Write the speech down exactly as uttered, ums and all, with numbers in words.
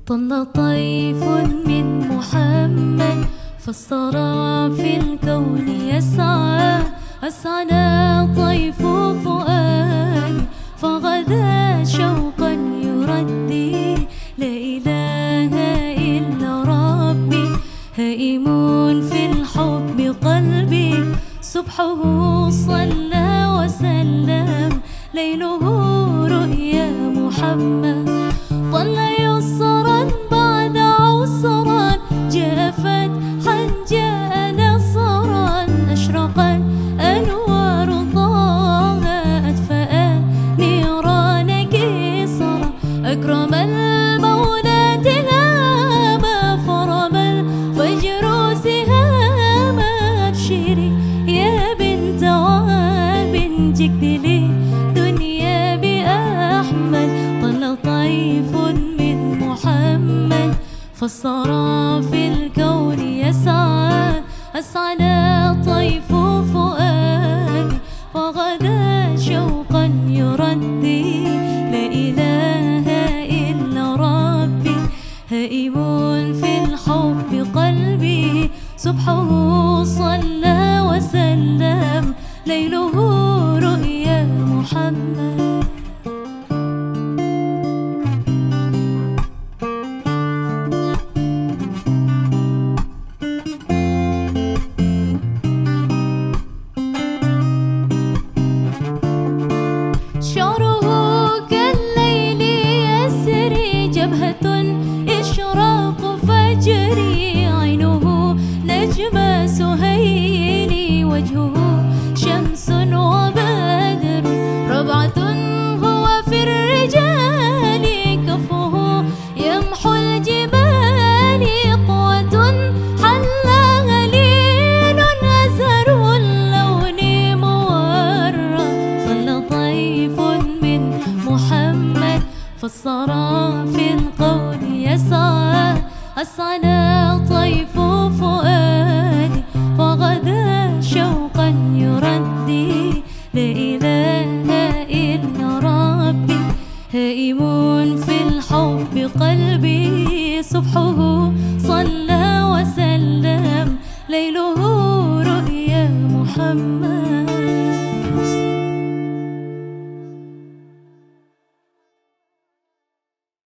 طل طيف من محمد فالصرى في الكون يسعى، أسعنا طيف فؤادي فغدا شوقا يردي، لا إله إلا ربي هائم في الحب قلبي، صبحه صلى وسلم ليله رؤيا محمد، طل يسرا بعد عسرا جاء فتحا جاء نصرا، أشرقت أنوار طه أدفأت نيران كسرى، أكرم المولى تهاما فرم الفجر سهاما، أبشري يا بنت وهب جئت لي دنيا بأحمد، طل طيف من محمد فالصرى في الكون يسعى، أسعنا طيف فؤادي وغدا شوقا يردي، لا إله إلا ربي هائم في الحب قلبي، صبحه صلى وسلم ليله رؤيا محمد. شعره كالليل يسري، جبهة إشراق فجري، عينه نجم سهيل، وجهه شمس وبدر، ربعة هو في الرجال، كفه يمحو الجبال، قوة حلها لين أزهر اللون مورى، طل طيف من محمد فالصرى في القول يسعى، أسعنا طيف فؤادي وغدا شوقا يردي، لا إله إلا ربي هائم في الحب قلبي، صبحه